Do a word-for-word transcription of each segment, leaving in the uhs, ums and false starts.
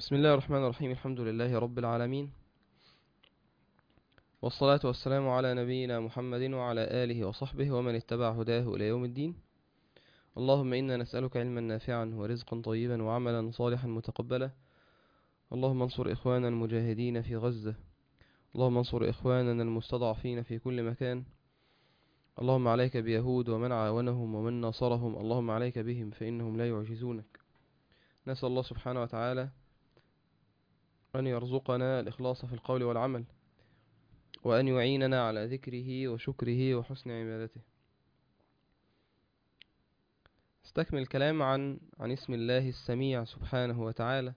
بسم الله الرحمن الرحيم. الحمد لله رب العالمين، والصلاة والسلام على نبينا محمد وعلى آله وصحبه ومن اتبع هداه إلى يوم الدين. اللهم إنا نسألك علما نافعا ورزقا طيبا وعملا صالحا متقبلا. اللهم انصر إخواننا المجاهدين في غزة. اللهم انصر إخواننا المستضعفين في كل مكان. اللهم عليك بيهود ومن عاونهم ومن نصرهم. اللهم عليك بهم فإنهم لا يعجزونك. نسأل الله سبحانه وتعالى أن يرزقنا الإخلاص في القول والعمل، وأن يعيننا على ذكره وشكره وحسن عبادته. استكمل الكلام عن عن اسم الله السميع سبحانه وتعالى،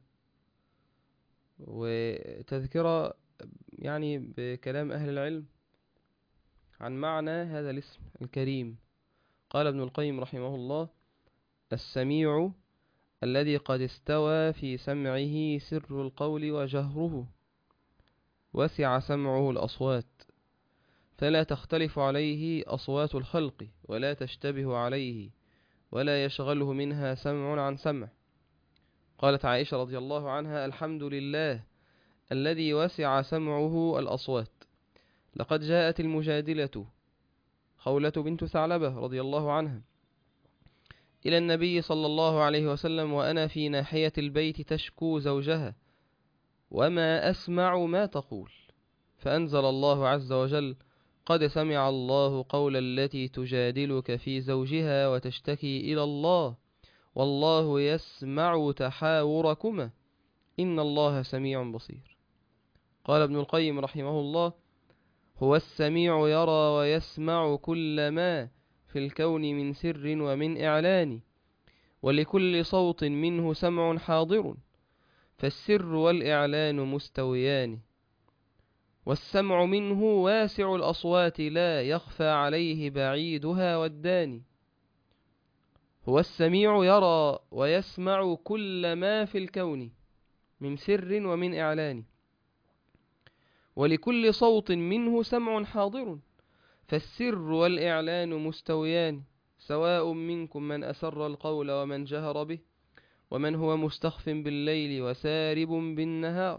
وتذكرة يعني بكلام أهل العلم عن معنى هذا الاسم الكريم. قال ابن القيم رحمه الله: السميع الذي قد استوى في سمعه سر القول وجهره، وسع سمعه الأصوات، فلا تختلف عليه أصوات الخلق، ولا تشتبه عليه، ولا يشغله منها سمع عن سمع. قالت عائشة رضي الله عنها: الحمد لله الذي وسع سمعه الأصوات. لقد جاءت المجادلة خولة بنت ثعلبة رضي الله عنها إلى النبي صلى الله عليه وسلم وأنا في ناحية البيت تشكو زوجها: وما أسمع ما تقول. فأنزل الله عز وجل: قد سمع الله قول التي تجادلك في زوجها وتشتكي إلى الله والله يسمع تحاوركما إن الله سميع بصير. قال ابن القيم رحمه الله: هو السميع يرى ويسمع كل ما في الكون من سر ومن إعلان، ولكل صوت منه سمع حاضر، فالسر والإعلان مستويان، والسمع منه واسع الأصوات لا يخفى عليه بعيدها والداني. هو السميع يرى ويسمع كل ما في الكون من سر ومن إعلان، ولكل صوت منه سمع حاضر، فالسر والإعلان مستويان، سواء منكم من أسر القول ومن جهر به، ومن هو مستخف بالليل وسارب بالنهار.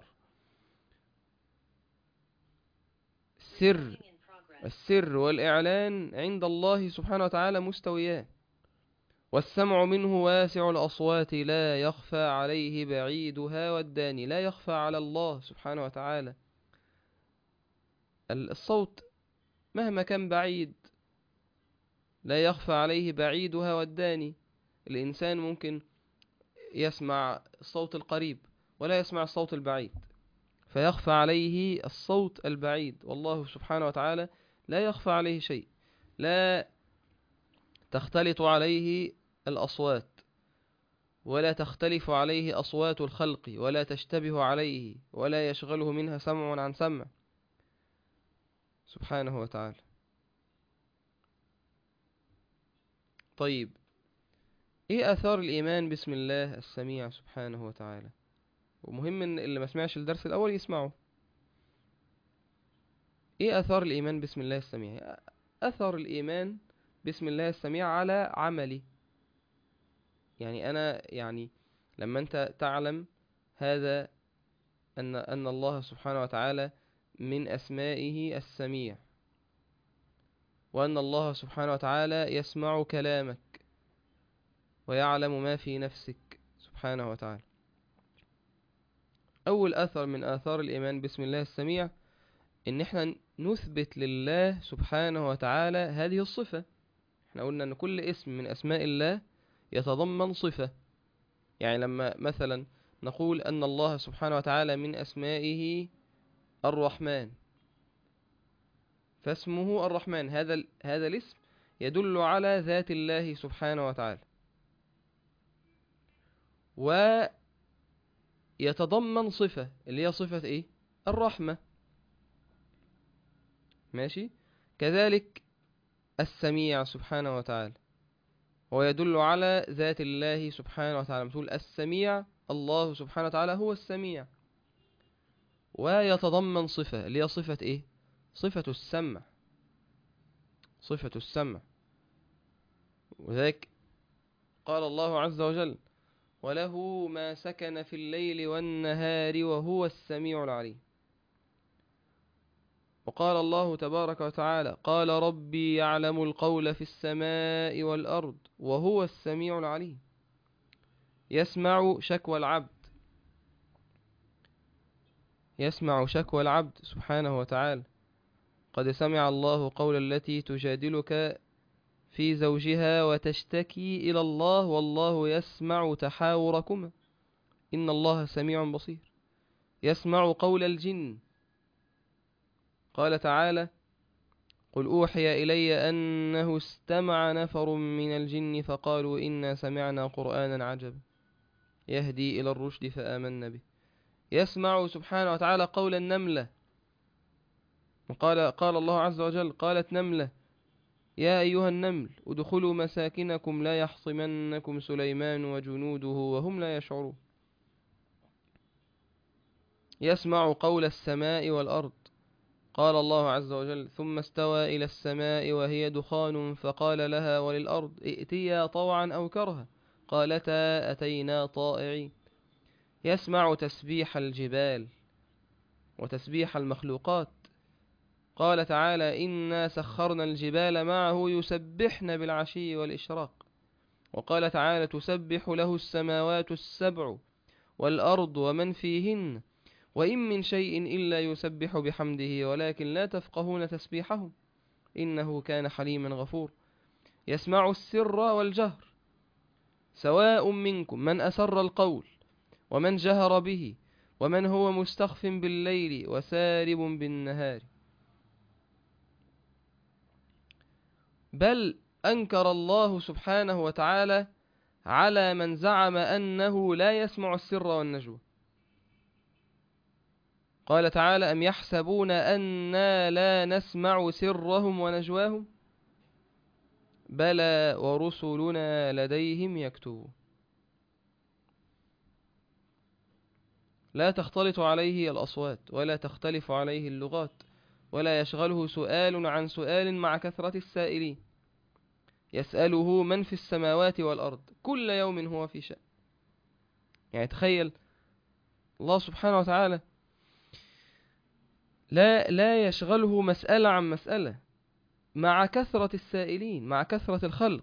السر السر والإعلان عند الله سبحانه وتعالى مستويان، والسمع منه واسع الأصوات لا يخفى عليه بعيدها والداني. لا يخفى على الله سبحانه وتعالى الصوت مهما كان بعيد، لا يخفى عليه بعيدها والداني. الإنسان ممكن يسمع الصوت القريب ولا يسمع الصوت البعيد، فيخفى عليه الصوت البعيد، والله سبحانه وتعالى لا يخفى عليه شيء. لا تختلط عليه الأصوات، ولا تختلف عليه أصوات الخلق، ولا تشتبه عليه، ولا يشغله منها سمع عن سمع سبحانه وتعالى. طيب، ايه آثار الإيمان بسم الله السميع سبحانه وتعالى؟ ومهم ان اللي ما سمعش الدرس الأول يسمعه. ايه آثار الإيمان بسم الله السميع؟ أثر الإيمان بسم الله السميع على عملي. يعني أنا يعني لما أنت تعلم هذا، أن أن الله سبحانه وتعالى من أسمائه السميع، وأن الله سبحانه وتعالى يسمع كلامك ويعلم ما في نفسك سبحانه وتعالى. أول أثر من آثار الإيمان بسم الله السميع إن احنا نثبت لله سبحانه وتعالى هذه الصفة. احنا قلنا أن كل اسم من أسماء الله يتضمن صفة. يعني لما مثلا نقول أن الله سبحانه وتعالى من أسمائه الرحمن، فاسمه الرحمن، هذا هذا الاسم يدل على ذات الله سبحانه وتعالى، ويتضمن صفة اللي هي صفة ايه؟ الرحمة. ماشي. كذلك السميع سبحانه وتعالى هو يدل على ذات الله سبحانه وتعالى. بتقول السميع، الله سبحانه وتعالى هو السميع، ويتضمن صفة اللي هي صفة ايه؟ صفة السمع. صفة السمع. وذلك قال الله عز وجل: وله ما سكن في الليل والنهار وهو السميع العليم. وقال الله تبارك وتعالى قال ربي يعلم القول في السماء والأرض وهو السميع العليم. يسمع شكوى العبد يسمع شكوى العبد سبحانه وتعالى. قد سمع الله قول التي تجادلك في زوجها وتشتكي إلى الله والله يسمع تحاوركما إن الله سميع بصير. يسمع قول الجن. قال تعالى قل أوحي إلي أنه استمع نفر من الجن فقالوا إنا سمعنا قرآنا عجبا يهدي إلى الرشد فآمنا به. يسمع سبحانه وتعالى قول النملة. قال, قال الله عز وجل قالت نملة يا أيها النمل ادخلوا مساكنكم لا يحطمنكم سليمان وجنوده وهم لا يشعرون. يسمع قول السماء والأرض. قال الله عز وجل ثم استوى إلى السماء وهي دخان فقال لها وللأرض ائتيا طوعا أو كرها قالتا أتينا طائعين. يسمع تسبيح الجبال وتسبيح المخلوقات. قال تعالى إنا سخرنا الجبال معه يسبحن بالعشي والإشراق. وقال تعالى تسبح له السماوات السبع والأرض ومن فيهن وإن من شيء إلا يسبح بحمده ولكن لا تفقهون تسبيحهم إنه كان حليما غفور. يسمع السر والجهر سواء منكم من أسر القول ومن جهر به ومن هو مستخف بالليل وسارب بالنهار. بل أنكر الله سبحانه وتعالى على من زعم أنه لا يسمع السر والنجوى. قال تعالى أم يحسبون أنا لا نسمع سرهم ونجواهم بلى ورسلنا لديهم يكتبون. لا تختلط عليه الأصوات ولا تختلف عليه اللغات ولا يشغله سؤال عن سؤال مع كثرة السائلين. يسأله من في السماوات والأرض كل يوم هو في شأن. يعني تخيل الله سبحانه وتعالى لا لا يشغله مسألة عن مسألة مع كثرة السائلين مع كثرة الخلق.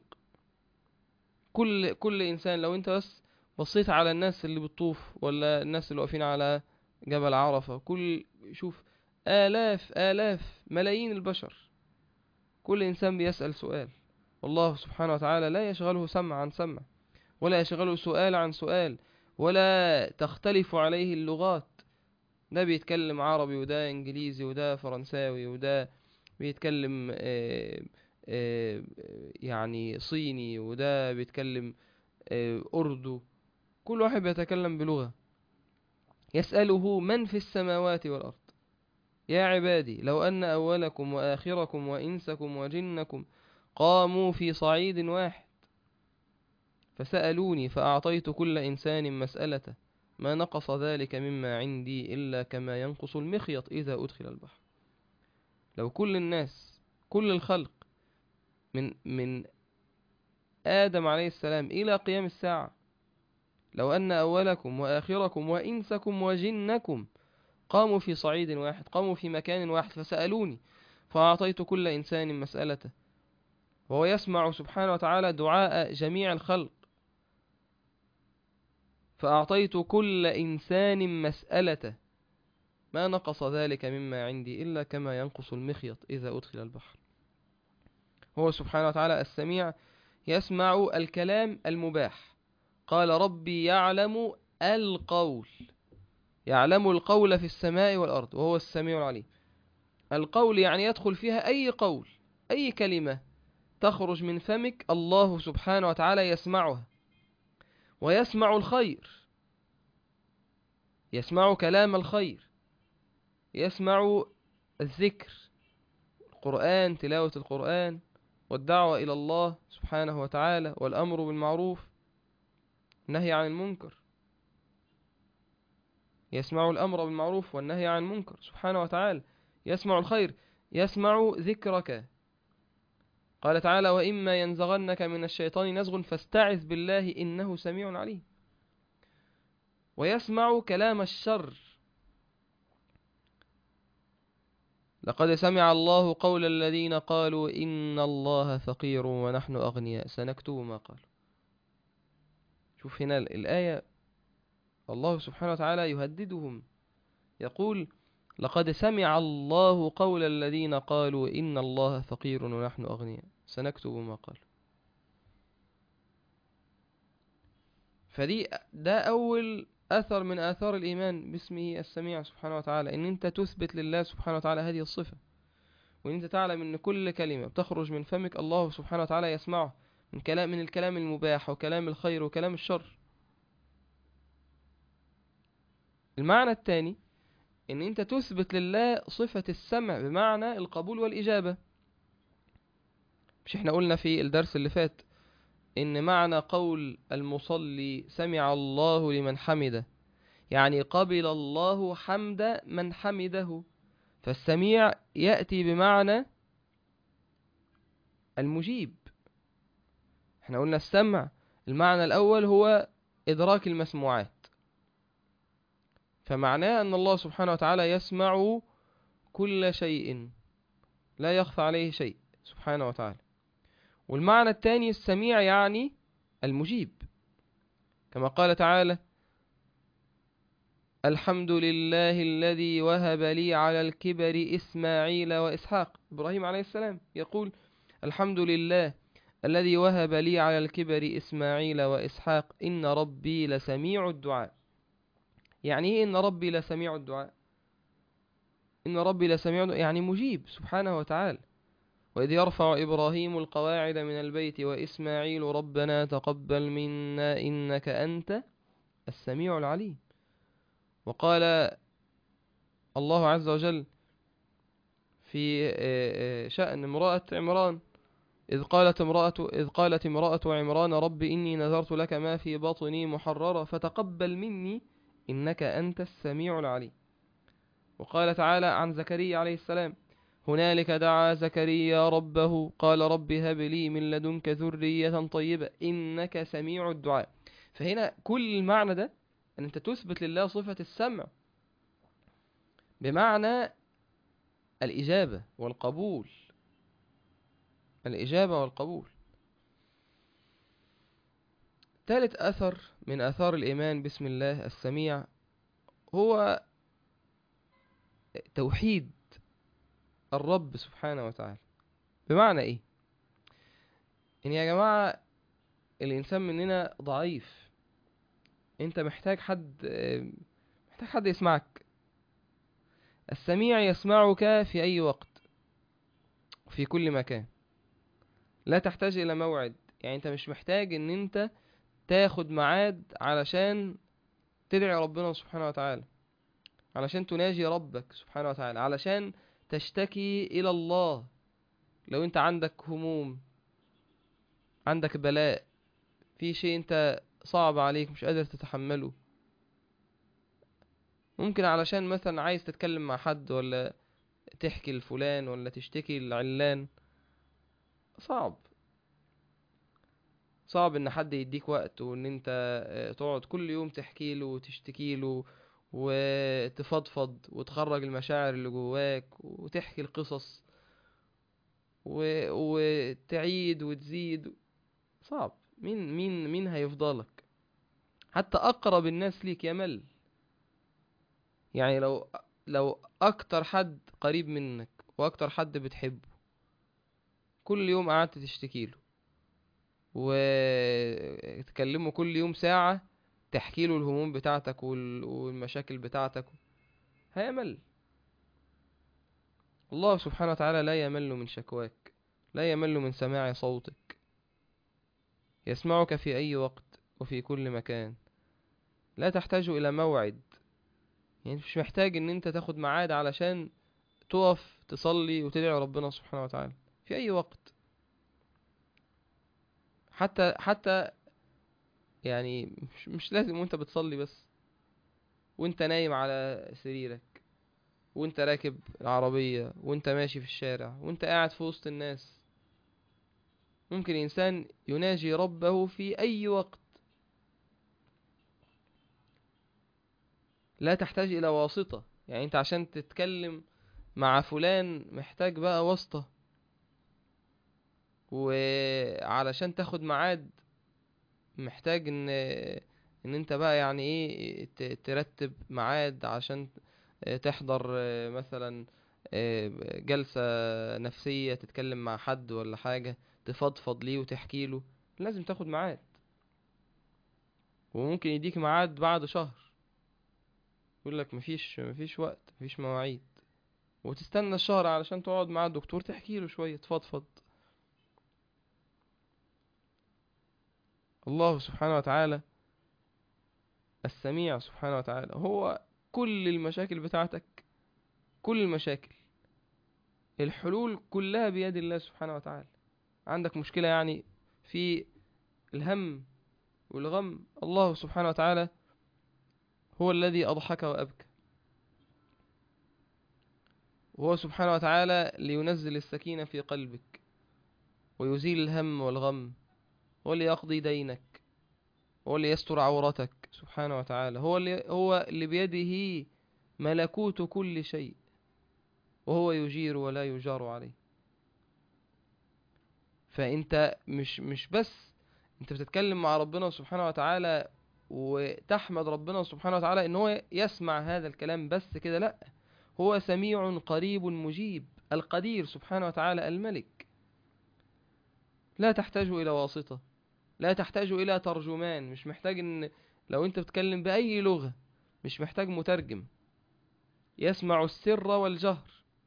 كل كل إنسان لو أنت بس بصيت على الناس اللي بتطوف ولا الناس اللي واقفين على جبل عرفة كل شوف آلاف آلاف ملايين البشر كل إنسان بيسأل سؤال والله سبحانه وتعالى لا يشغله سمع عن سمع ولا يشغله سؤال عن سؤال ولا تختلف عليه اللغات. ده بيتكلم عربي وده انجليزي وده فرنساوي وده بيتكلم آه آه يعني صيني وده بيتكلم آه أردو. كل واحد بيتكلم بلغة. يسأله من في السماوات والأرض يا عبادي لو أن أولكم وآخركم وإنسكم وجنكم قاموا في صعيد واحد فسألوني فأعطيت كل إنسان مسألته ما نقص ذلك مما عندي إلا كما ينقص المخيط إذا أدخل البحر. لو كل الناس كل الخلق من من آدم عليه السلام إلى قيام الساعة لو أن أولكم وآخركم وإنسكم وجنكم قاموا في صعيد واحد قاموا في مكان واحد فسألوني فأعطيت كل إنسان مسألته. وهو يسمع سبحانه وتعالى دعاء جميع الخلق فأعطيت كل إنسان مسألته ما نقص ذلك مما عندي إلا كما ينقص المخيط إذا أدخل البحر. هو سبحانه وتعالى السميع يسمع الكلام المباح. قال ربي يعلم القول يعلم القول في السماء والأرض وهو السميع العليم. القول يعني يدخل فيها أي قول أي كلمة تخرج من فمك الله سبحانه وتعالى يسمعها. ويسمع الخير يسمع كلام الخير يسمع الذكر القرآن تلاوة القرآن والدعوة إلى الله سبحانه وتعالى والأمر بالمعروف النهي عن المنكر. يسمع الأمر بالمعروف والنهي عن المنكر سبحانه وتعالى. يسمع الخير يسمع ذكرك. قال تعالى وإما ينزغنك من الشيطان نزغ فاستعذ بالله إنه سميع عليم. ويسمع كلام الشر. لقد سمع الله قول الذين قالوا إن الله فقير ونحن أغنياء سنكتب ما قالوا. شوف هنا الآية، الله سبحانه وتعالى يهددهم، يقول لقد سمع الله قول الذين قالوا إن الله فقير ونحن أغنياء سنكتب ما قالوا. فدي ده أول أثر من آثار الإيمان باسمه السميع سبحانه وتعالى، إن أنت تثبت لله سبحانه وتعالى هذه الصفة، وإن أنت تعلم أن كل كلمة بتخرج من فمك الله سبحانه وتعالى يسمعه، من كلام من الكلام المباح وكلام الخير وكلام الشر. المعنى الثاني إن أنت تثبت لله صفة السمع بمعنى القبول والإجابة. مش احنا قلنا في الدرس اللي فات إن معنى قول المصلي سمع الله لمن حمده يعني قبل الله حمد من حمده، فالسميع يأتي بمعنى المجيب. احنا قلنا السمع المعنى الأول هو إدراك المسموعات، فمعناه أن الله سبحانه وتعالى يسمع كل شيء لا يخفى عليه شيء سبحانه وتعالى. والمعنى الثاني السميع يعني المجيب، كما قال تعالى الحمد لله الذي وهب لي على الكبر إسماعيل وإسحاق. إبراهيم عليه السلام يقول الحمد لله الذي وهب لي على الكبر إسماعيل وإسحاق إن ربي لسميع الدعاء. يعني إيه إن ربي لسميع الدعاء؟ إن ربي لسميع الدعاء يعني مجيب سبحانه وتعالى. وإذ يرفع إبراهيم القواعد من البيت وإسماعيل ربنا تقبل منا إنك أنت السميع العليم. وقال الله عز وجل في شأن امرأة عمران إذ قالت امرأة إذ قالت امرأة عمران رب إني نذرت لك ما في بطني محررا فتقبل مني إنك أنت السميع العليم. وقال تعالى عن زكريا عليه السلام هنالك دعا زكريا ربه قال رب هب لي من لدنك ذرية طيبة إنك سميع الدعاء. فهنا كل المعنى ده أن أنت تثبت لله صفة السمع بمعنى الإجابة والقبول، الإجابة والقبول. ثالث أثر من آثار الإيمان باسم الله السميع هو توحيد الرب سبحانه وتعالى. بمعنى إيه؟ إن يا جماعة الإنسان مننا ضعيف، أنت محتاج حد محتاج حد يسمعك. السميع يسمعك في أي وقت وفي كل مكان، لا تحتاج إلى موعد. يعني أنت مش محتاج أن أنت تاخد ميعاد علشان تدعي ربنا سبحانه وتعالى، علشان تناجي ربك سبحانه وتعالى، علشان تشتكي إلى الله. لو أنت عندك هموم، عندك بلاء، في شيء أنت صعب عليك مش قادر تتحمله، ممكن علشان مثلا عايز تتكلم مع حد ولا تحكي لفلان ولا تشتكي لعلان، صعب صعب ان حد يديك وقت وان انت تقعد كل يوم تحكي له وتشتكي له وتفضفض وتخرج المشاعر اللي جواك وتحكي القصص و... وتعيد وتزيد. صعب. مين مين مين هيفضلك؟ حتى اقرب الناس ليك يمل. يعني لو لو اكتر حد قريب منك واكتر حد بتحبه كل يوم قعدت تشتكي له وتكلمه كل يوم ساعة تحكي له الهموم بتاعتك والمشاكل بتاعتك، هيمل. الله سبحانه وتعالى لا يمل من شكواك، لا يمل من سماع صوتك، يسمعك في أي وقت وفي كل مكان. لا تحتاج إلى موعد، يعني مش محتاج ان انت تاخد ميعاد علشان تقف تصلي وتدعي ربنا سبحانه وتعالى في أي وقت. حتى حتى يعني مش, مش لازم وانت بتصلي بس، وانت نايم على سريرك، وانت راكب العربية، وانت ماشي في الشارع، وانت قاعد في وسط الناس، ممكن إنسان يناجي ربه في أي وقت. لا تحتاج إلى واسطة. يعني أنت عشان تتكلم مع فلان محتاج بقى واسطة، وعلشان تاخد ميعاد محتاج ان ان انت بقى يعني ايه ت- ترتب ميعاد عشان تحضر مثلا جلسة نفسية، تتكلم مع حد ولا حاجة، تفضفض ليه وتحكي له. لازم تاخد ميعاد، وممكن يديك ميعاد بعد شهر يقول لك مفيش مفيش وقت، مفيش مواعيد، وتستنى الشهر علشان تقعد مع الدكتور تحكي له شوية، تفضفض. الله سبحانه وتعالى السميع سبحانه وتعالى هو كل المشاكل بتاعتك، كل المشاكل، الحلول كلها بيد الله سبحانه وتعالى. عندك مشكلة يعني في الهم والغم، الله سبحانه وتعالى هو الذي أضحك وأبكى، وهو سبحانه وتعالى لينزل السكينة في قلبك ويزيل الهم والغم، وليقضي دينك وليستر عورتك سبحانه وتعالى. هو اللي هو اللي بيده ملكوت كل شيء، وهو يجير ولا يجار عليه. فانت مش مش بس انت بتتكلم مع ربنا سبحانه وتعالى وتحمد ربنا سبحانه وتعالى ان هو يسمع هذا الكلام بس كده، لا، هو سميع قريب مجيب، القدير سبحانه وتعالى الملك. لا تحتاج الى واسطة، لا تحتاج الى ترجمان، مش محتاج ان لو انت بتتكلم باي لغة مش محتاج مترجم، يسمع السر والجهر.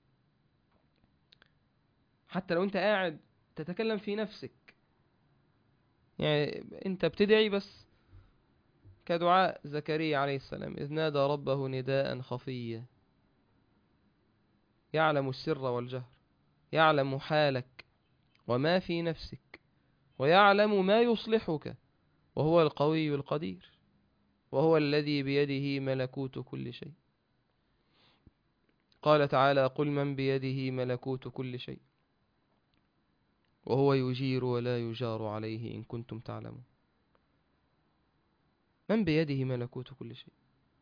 حتى لو انت قاعد تتكلم في نفسك، يعني انت بتدعي بس كدعاء زكريا عليه السلام إذ نادى ربه نداء خفيا، يعلم السر والجهر، يعلم حالك وما في نفسك، ويعلم ما يصلحك، وهو القوي القدير، وهو الذي بيده ملكوت كل شيء. قال تعالى قل من بيده ملكوت كل شيء وهو يجير ولا يجار عليه إن كنتم تعلمون. من بيده ملكوت كل شيء.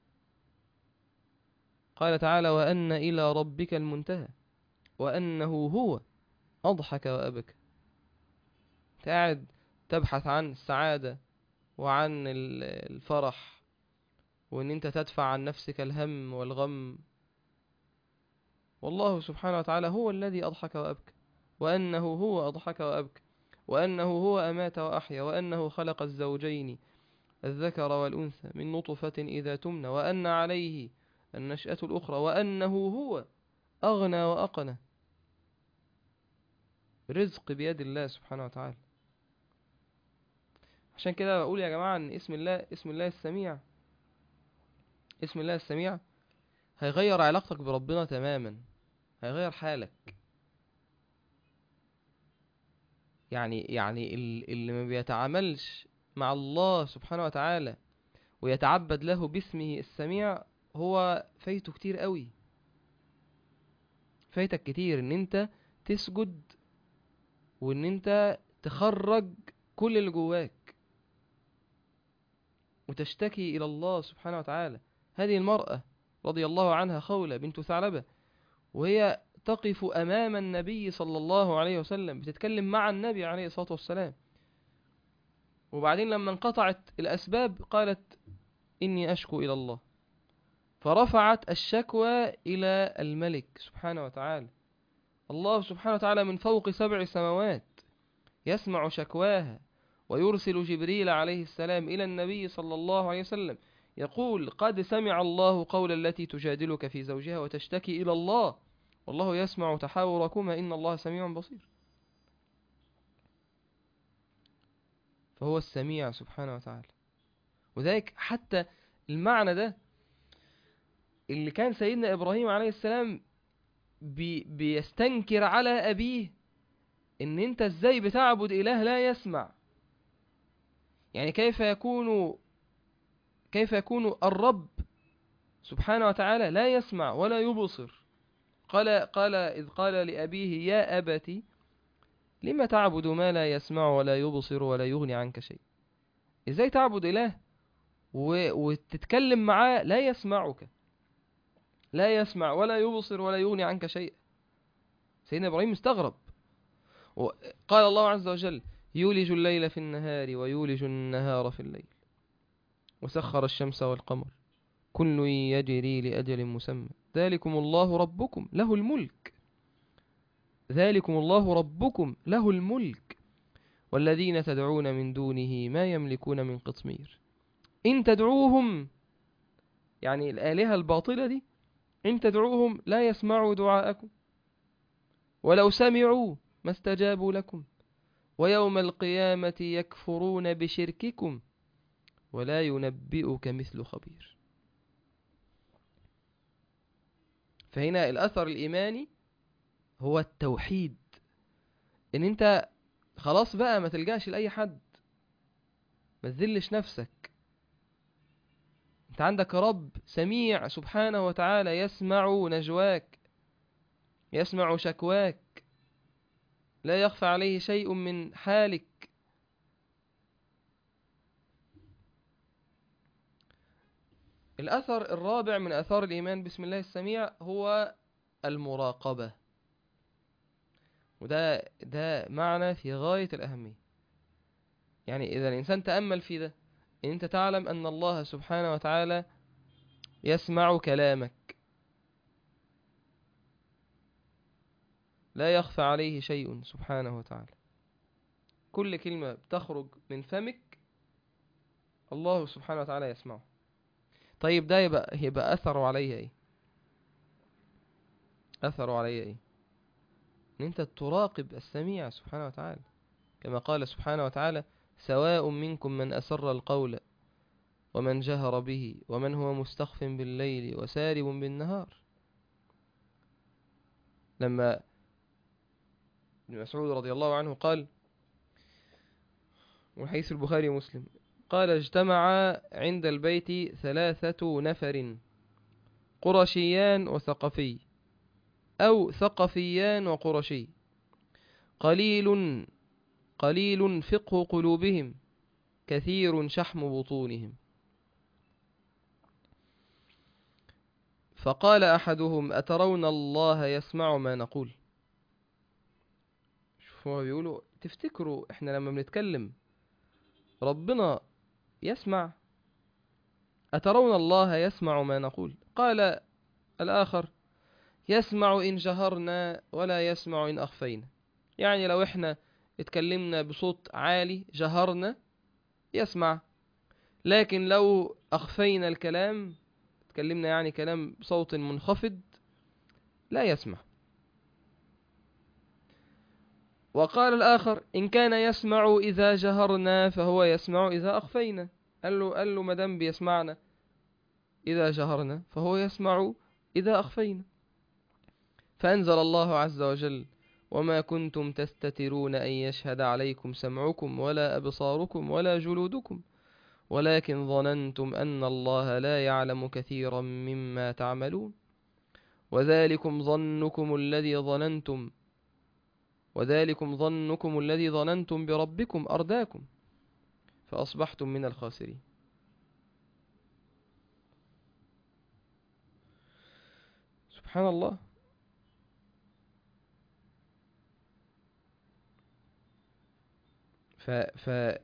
قال تعالى وأن إلى ربك المنتهى وأنه هو أضحك وأبكى. قاعد تبحث عن السعادة وعن الفرح، وان انت تدفع عن نفسك الهم والغم، والله سبحانه وتعالى هو الذي أضحك وأبكى، وأنه هو أضحك وأبكى، وأنه هو أمات وأحيا، وأنه خلق الزوجين الذكر والأنثى من نطفة إذا تمنى، وأن عليه النشأة الأخرى، وأنه هو أغنى وأقنى. رزق بيد الله سبحانه وتعالى. عشان كده بقول يا جماعة ان اسم الله اسم الله السميع اسم الله السميع هيغير علاقتك بربنا تماما، هيغير حالك. يعني يعني ال- اللي ما بيتعاملش مع الله سبحانه وتعالى ويتعبد له باسمه السميع هو فايته كتير قوي. فايتك كتير ان انت تسجد وان انت تخرج كل اللي جواك وتشتكي الى الله سبحانه وتعالى. هذه المرأة رضي الله عنها خولة بنت ثعلبة، وهي تقف أمام النبي صلى الله عليه وسلم بتتكلم مع النبي عليه الصلاة والسلام، وبعدين لما انقطعت الأسباب قالت إني أشكو إلى الله، فرفعت الشكوى إلى الملك سبحانه وتعالى. الله سبحانه وتعالى من فوق سبع سماوات يسمع شكواها، ويرسل جبريل عليه السلام إلى النبي صلى الله عليه وسلم يقول قد سمع الله قول التي تجادلك في زوجها وتشتكي إلى الله والله يسمع تحاوركما إن الله سميع بصير. فهو السميع سبحانه وتعالى. وذلك حتى المعنى ده اللي كان سيدنا إبراهيم عليه السلام بي بيستنكر على أبيه، إن أنت إزاي بتعبد إله لا يسمع؟ يعني كيف يكون كيف يكون الرب سبحانه وتعالى لا يسمع ولا يبصر؟ قال قال إذ قال لأبيه يا أبت لما تعبد ما لا يسمع ولا يبصر ولا يغني عنك شيء. إزاي تعبد إله و... وتتكلم معاه لا يسمعك، لا يسمع ولا يبصر ولا يغني عنك شيء. سيدنا إبراهيم استغرب. قال الله عز وجل: يولج الليل في النهار ويولج النهار في الليل وسخر الشمس والقمر كل يجري لأجل مسمى ذلكم الله ربكم له الملك ذلكم الله ربكم له الملك والذين تدعون من دونه ما يملكون من قطمير إن تدعوهم، يعني الآلهة الباطلة دي، إن تدعوهم لا يسمعوا دعاءكم ولو سمعوا ما استجابوا لكم ويوم القيامة يكفرون بشرككم ولا ينبئك مثل خبير. فهنا الأثر الإيماني هو التوحيد، إن أنت خلاص بقى ما تلجأش لأي حد، ما تذلش نفسك. أنت عندك رب سميع سبحانه وتعالى يسمع نجواك، يسمع شكواك، لا يخفى عليه شيء من حالك. الأثر الرابع من آثار الإيمان بسم الله السميع هو المراقبة، وده ده معنى في غاية الأهمية. يعني إذا الإنسان تأمل في ده، إن أنت تعلم أن الله سبحانه وتعالى يسمع كلامك، لا يخفى عليه شيء سبحانه وتعالى، كل كلمة بتخرج من فمك الله سبحانه وتعالى يسمعه. طيب ده يبقى, يبقى أثره عليه إيه؟ أثره عليه إيه؟ إن أنت تراقب السميع سبحانه وتعالى، كما قال سبحانه وتعالى: سواء منكم من أسر القول ومن جهر به ومن هو مستخف بالليل وسارب بالنهار. لما ابن مسعود رضي الله عنه قال، وحيث البخاري ومسلم، قال: اجتمع عند البيت ثلاثة نفر قرشيان وثقفي أو ثقفيان وقرشي قليل قليل فقه قلوبهم كثير شحم بطونهم. فقال أحدهم: أترون الله يسمع ما نقول؟ شوفوا بيقولوا تفتكروا إحنا لما بنتكلم ربنا يسمع؟ أترون الله يسمع ما نقول؟ قال الآخر: يسمع إن جهرنا ولا يسمع إن أخفينا. يعني لو إحنا اتكلمنا بصوت عالي جهرنا يسمع، لكن لو أخفينا الكلام، اتكلمنا يعني كلام بصوت منخفض، لا يسمع. وقال الآخر: إن كان يسمع إذا جهرنا فهو يسمع إذا أخفينا. قال له قال له مدام بيسمعنا إذا جهرنا فهو يسمع إذا أخفينا. فأنزل الله عز وجل: وما كنتم تستترون أن يشهد عليكم سمعكم ولا أبصاركم ولا جلودكم ولكن ظننتم أن الله لا يعلم كثيرا مما تعملون وذلكم ظنكم الذي ظننتم وذلكم ظنكم الذي ظننتم بربكم أرداكم فأصبحتم من الخاسرين. سبحان الله. ف... ف...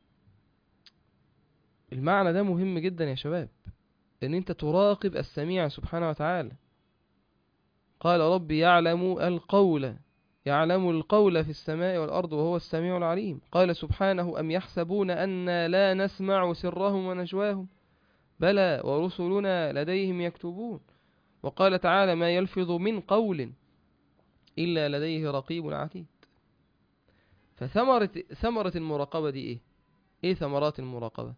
المعنى ده مهم جدا يا شباب، ان انت تراقب السميع سبحانه وتعالى. قال: ربي يعلم القول يعلم القول في السماء والأرض وهو السميع العليم. قال سبحانه: أم يحسبون أنا لا نسمع سرهم ونجواهم بلى ورسلنا لديهم يكتبون. وقال تعالى: ما يلفظ من قول إلا لديه رقيب عتيد. فثمرة ثمرة المراقبة دي إيه؟ إيه ثمرات المراقبة؟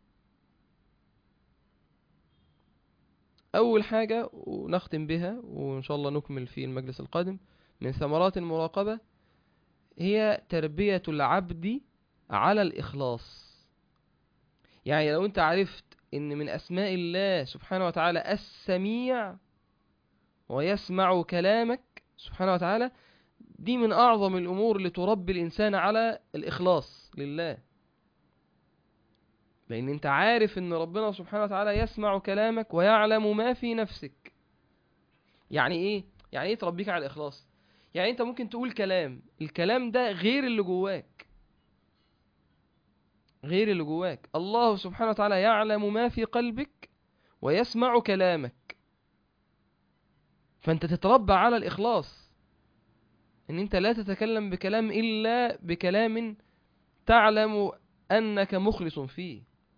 أول حاجة ونختم بها وإن شاء الله نكمل في المجلس القادم، من ثمرات المراقبة هي تربية العبد على الإخلاص. يعني لو أنت عرفت إن من أسماء الله سبحانه وتعالى السميع ويسمع كلامك سبحانه وتعالى، دي من أعظم الأمور اللي تربي الإنسان على الإخلاص لله. لأن أنت عارف أن ربنا سبحانه وتعالى يسمع كلامك ويعلم ما في نفسك. يعني إيه؟ يعني إيه تربيك على الإخلاص؟ يعني أنت ممكن تقول كلام، الكلام ده غير اللي جواك، غير اللي جواك. الله سبحانه وتعالى يعلم ما في قلبك ويسمع كلامك، فأنت تتربى على الإخلاص، أن أنت لا تتكلم بكلام إلا بكلام تعلم أنك مخلص فيه،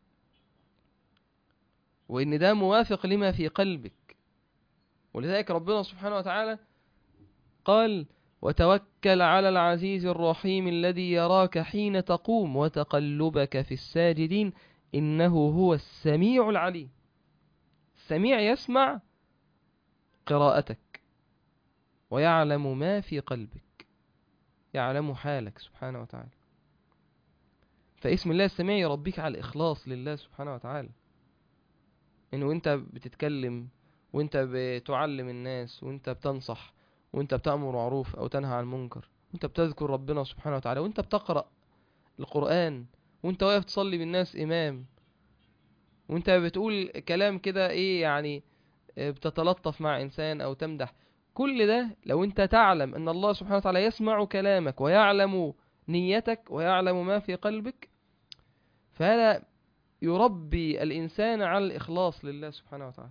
وإن ده موافق لما في قلبك. ولذلك ربنا سبحانه وتعالى قال: وتوكل على العزيز الرحيم الذي يراك حين تقوم وتقلبك في الساجدين إنه هو السميع العليم. السميع يسمع قراءتك ويعلم ما في قلبك، يعلم حالك سبحانه وتعالى. فاسم الله السميع يربيك على الإخلاص لله سبحانه وتعالى، إنه أنت بتتكلم وأنت بتعلم الناس وأنت بتنصح وأنت بتأمر معروف أو تنهى عن منكر وأنت بتذكر ربنا سبحانه وتعالى وأنت بتقرأ القرآن وأنت واقف تصلي بالناس إمام وأنت بتقول كلام كده إيه يعني بتتلطف مع إنسان أو تمدح. كل ده لو أنت تعلم أن الله سبحانه وتعالى يسمع كلامك ويعلم نيتك ويعلم ما في قلبك، فهذا يربي الإنسان على الإخلاص لله سبحانه وتعالى.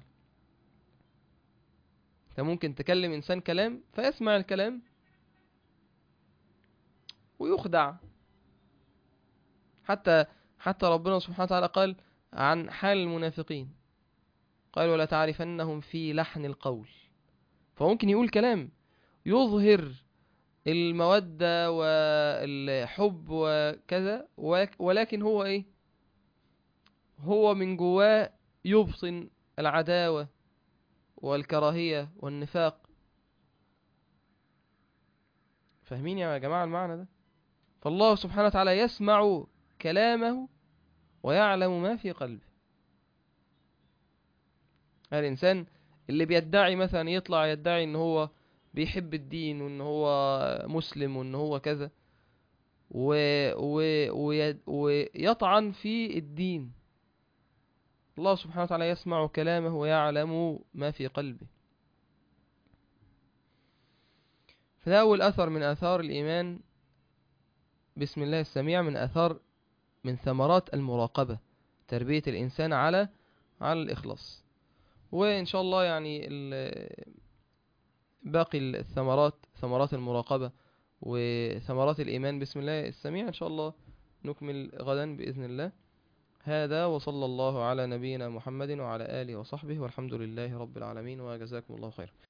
أنت ممكن تكلم إنسان كلام فيسمع الكلام ويخدع. حتى حتى ربنا سبحانه وتعالى قال عن حال المنافقين، قال: ولا تعرفنهم في لحن القول. فممكن يقول كلام يظهر المودة والحب وكذا، ولكن هو إيه؟ هو من جواه يبطن العداوة والكراهية والنفاق. فاهمين يا جماعة المعنى ده؟ فالله سبحانه وتعالى يسمع كلامه ويعلم ما في قلبه. الإنسان اللي بيدعي مثلا يطلع يدعي ان هو بيحب الدين وان هو مسلم وان هو كذا و... و... وي... ويطعن في الدين، الله سبحانه وتعالى يسمع كلامه ويعلم ما في قلبه. فده أول أثر من آثار الإيمان بسم الله السميع، من آثار من ثمرات المراقبة، تربية الإنسان على على الإخلاص. وإن شاء الله يعني باقي الثمرات، ثمرات المراقبة وثمرات الإيمان بسم الله السميع إن شاء الله نكمل غدا بإذن الله. هذا وصلى الله على نبينا محمد وعلى آله وصحبه والحمد لله رب العالمين، وجزاكم الله خيرا.